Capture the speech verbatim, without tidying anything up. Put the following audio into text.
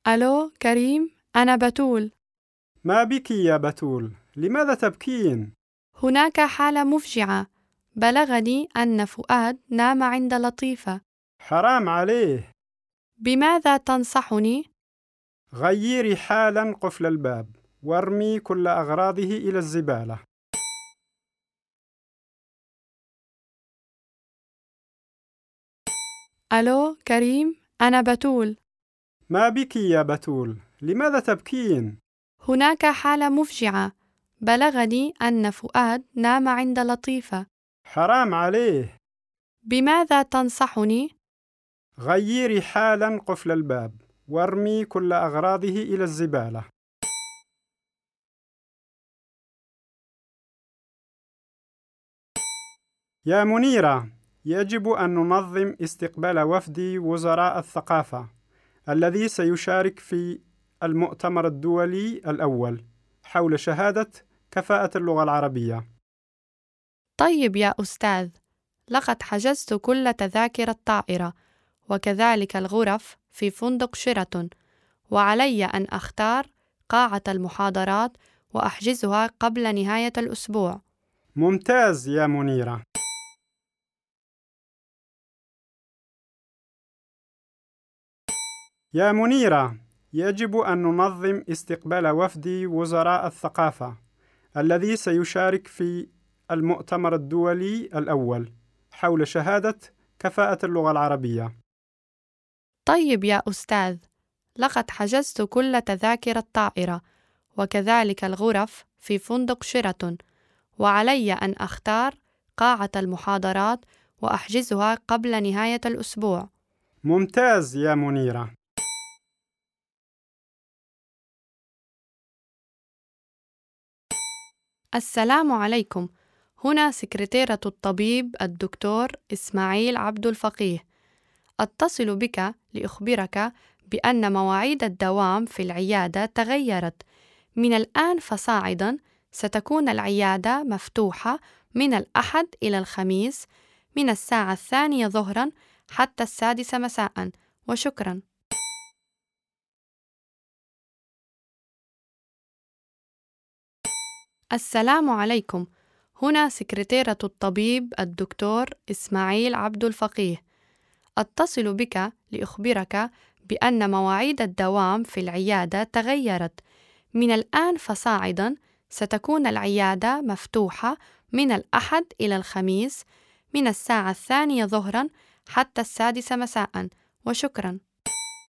ألو كريم، أنا بتول. ما بك يا بتول؟ لماذا تبكين؟ هناك حالة مفجعة. بلغني أن فؤاد نام عند لطيفة. حرام عليه. بماذا تنصحني؟ غيري حالا قفل الباب وارمي كل أغراضه إلى الزبالة. ألو كريم، أنا بتول. ما بك يا بتول؟ لماذا تبكين؟ هناك حالة مفجعة. بلغني أن فؤاد نام عند لطيفة. حرام عليه. بماذا تنصحني؟ غيري حالا قفل الباب وارمي كل أغراضه إلى الزبالة. يا منيرة، يجب أن ننظم استقبال وفد وزراء الثقافة الذي سيشارك في المؤتمر الدولي الأول حول شهادة كفاءة اللغة العربية. طيب يا أستاذ، لقد حجزت كل تذاكر الطائرة وكذلك الغرف في فندق شيراتون، وعلي أن أختار قاعة المحاضرات وأحجزها قبل نهاية الأسبوع. ممتاز يا منيرة. يا منيرة، يجب أن ننظم استقبال وفد وزراء الثقافة الذي سيشارك في المؤتمر الدولي الأول حول شهادة كفاءة اللغة العربية. طيب يا أستاذ، لقد حجزت كل تذاكر الطائرة وكذلك الغرف في فندق شيراتون، وعلي أن أختار قاعة المحاضرات وأحجزها قبل نهاية الأسبوع. ممتاز يا منيرة. السلام عليكم، هنا سكرتيرة الطبيب الدكتور إسماعيل عبد الفقيه. أتصل بك لأخبرك بأن مواعيد الدوام في العيادة تغيرت. من الآن فصاعدا ستكون العيادة مفتوحة من الأحد إلى الخميس من الساعة الثانية ظهرا حتى السادسة مساء، وشكرا. السلام عليكم، هنا سكرتيرة الطبيب الدكتور إسماعيل عبد الفقيه. أتصل بك لأخبرك بأن مواعيد الدوام في العيادة تغيرت. من الآن فصاعدا ستكون العيادة مفتوحة من الأحد إلى الخميس من الساعة الثانية ظهرا حتى السادسة مساء، وشكرا.